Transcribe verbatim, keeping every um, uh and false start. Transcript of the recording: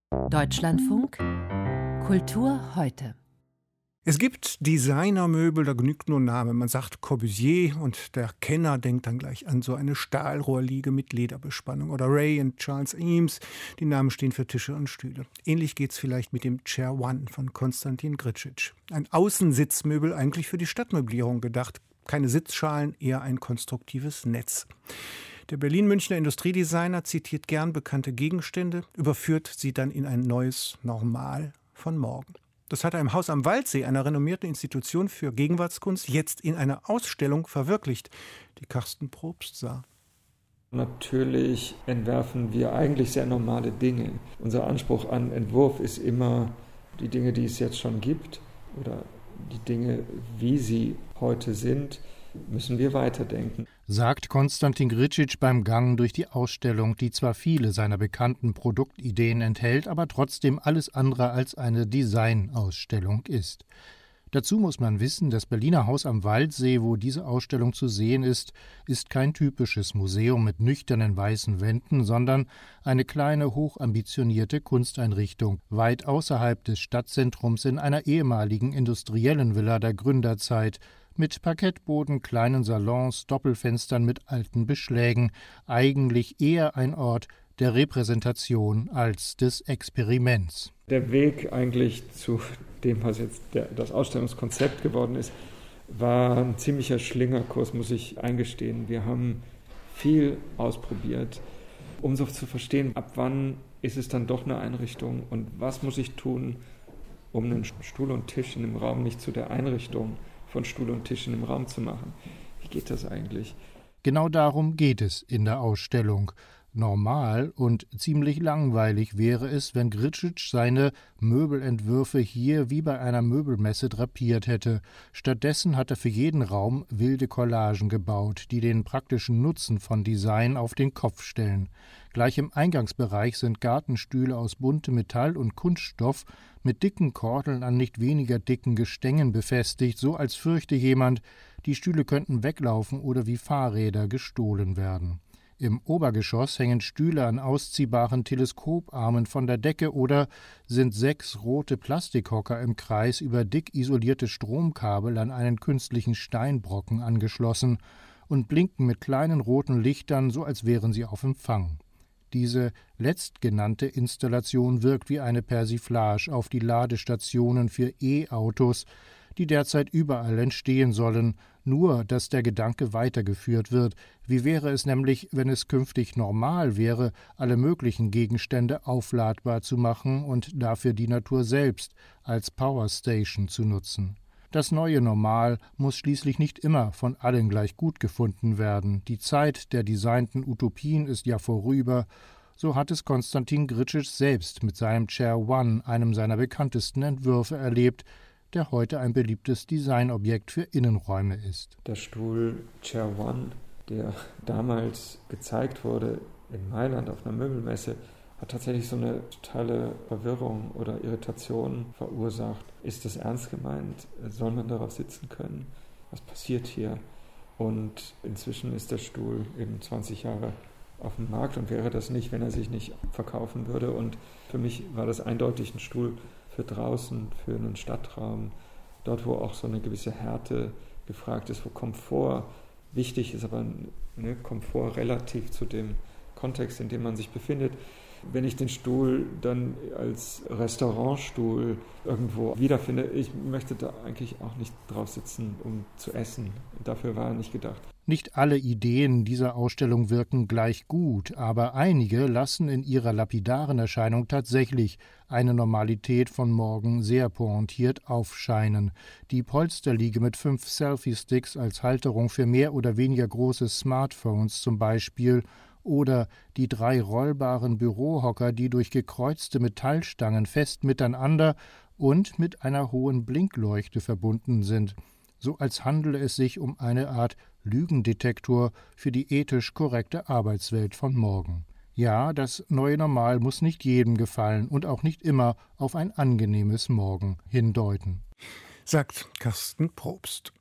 Deutschlandfunk Kultur heute. Es gibt Designermöbel, da genügt nur Name. Man sagt Corbusier und der Kenner denkt dann gleich an so eine Stahlrohrliege mit Lederbespannung. Oder Ray und Charles Eames, die Namen stehen für Tische und Stühle. Ähnlich geht's vielleicht mit dem Chair One von Konstantin Grcic. Ein Außensitzmöbel, eigentlich für die Stadtmöblierung gedacht. Keine Sitzschalen, eher ein konstruktives Netz. Der Berlin-Münchner Industriedesigner zitiert gern bekannte Gegenstände, überführt sie dann in ein neues Normal von morgen. Das hat er im Haus am Waldsee, einer renommierten Institution für Gegenwartskunst, jetzt in einer Ausstellung verwirklicht, die Carsten Probst sah. Natürlich entwerfen wir eigentlich sehr normale Dinge. Unser Anspruch an Entwurf ist immer, die Dinge, die es jetzt schon gibt, oder die Dinge, wie sie heute sind, müssen wir weiterdenken. Sagt Konstantin Grcic beim Gang durch die Ausstellung, die zwar viele seiner bekannten Produktideen enthält, aber trotzdem alles andere als eine Designausstellung ist. Dazu muss man wissen, das Berliner Haus am Waldsee, wo diese Ausstellung zu sehen ist, ist kein typisches Museum mit nüchternen weißen Wänden, sondern eine kleine, hochambitionierte Kunsteinrichtung, weit außerhalb des Stadtzentrums in einer ehemaligen industriellen Villa der Gründerzeit, mit Parkettboden, kleinen Salons, Doppelfenstern mit alten Beschlägen, eigentlich eher ein Ort der Repräsentation als des Experiments. Der Weg eigentlich zu dem, was jetzt der, das Ausstellungskonzept geworden ist, war ein ziemlicher Schlingerkurs, muss ich eingestehen. Wir haben viel ausprobiert, um so zu verstehen, ab wann ist es dann doch eine Einrichtung und was muss ich tun, um einen Stuhl und Tisch in einem Raum nicht zu der Einrichtung von Stuhl und Tisch in einem Raum zu machen. Wie geht das eigentlich? Genau darum geht es in der Ausstellung. Normal und ziemlich langweilig wäre es, wenn Grcic seine Möbelentwürfe hier wie bei einer Möbelmesse drapiert hätte. Stattdessen hat er für jeden Raum wilde Collagen gebaut, die den praktischen Nutzen von Design auf den Kopf stellen. Gleich im Eingangsbereich sind Gartenstühle aus buntem Metall und Kunststoff mit dicken Kordeln an nicht weniger dicken Gestängen befestigt, so als fürchte jemand, die Stühle könnten weglaufen oder wie Fahrräder gestohlen werden. Im Obergeschoss hängen Stühle an ausziehbaren Teleskoparmen von der Decke oder sind sechs rote Plastikhocker im Kreis über dick isolierte Stromkabel an einen künstlichen Steinbrocken angeschlossen und blinken mit kleinen roten Lichtern, so als wären sie auf Empfang. Diese letztgenannte Installation wirkt wie eine Persiflage auf die Ladestationen für E-Autos, die derzeit überall entstehen sollen, nur dass der Gedanke weitergeführt wird. Wie wäre es nämlich, wenn es künftig normal wäre, alle möglichen Gegenstände aufladbar zu machen und dafür die Natur selbst als Powerstation zu nutzen? Das neue Normal muss schließlich nicht immer von allen gleich gut gefunden werden. Die Zeit der designten Utopien ist ja vorüber. So hat es Konstantin Grcic selbst mit seinem Chair One, einem seiner bekanntesten Entwürfe, erlebt, der heute ein beliebtes Designobjekt für Innenräume ist. Der Stuhl Chair One, der damals gezeigt wurde in Mailand auf einer Möbelmesse, hat tatsächlich so eine totale Verwirrung oder Irritation verursacht. Ist das ernst gemeint? Soll man darauf sitzen können? Was passiert hier? Und inzwischen ist der Stuhl eben zwanzig Jahre auf dem Markt und wäre das nicht, wenn er sich nicht verkaufen würde. Und für mich war das eindeutig ein Stuhl für draußen, für einen Stadtraum, dort, wo auch so eine gewisse Härte gefragt ist, wo Komfort wichtig ist, aber ne, Komfort relativ zu dem Kontext, in dem man sich befindet. Wenn ich den Stuhl dann als Restaurantstuhl irgendwo wiederfinde, ich möchte da eigentlich auch nicht drauf sitzen, um zu essen. Dafür war er nicht gedacht. Nicht alle Ideen dieser Ausstellung wirken gleich gut, aber einige lassen in ihrer lapidaren Erscheinung tatsächlich eine Normalität von morgen sehr pointiert aufscheinen. Die Polsterliege mit fünf Selfie-Sticks als Halterung für mehr oder weniger große Smartphones zum Beispiel oder die drei rollbaren Bürohocker, die durch gekreuzte Metallstangen fest miteinander und mit einer hohen Blinkleuchte verbunden sind, so als handele es sich um eine Art Lügendetektor für die ethisch korrekte Arbeitswelt von morgen. Ja, das neue Normal muss nicht jedem gefallen und auch nicht immer auf ein angenehmes Morgen hindeuten. Sagt Carsten Probst.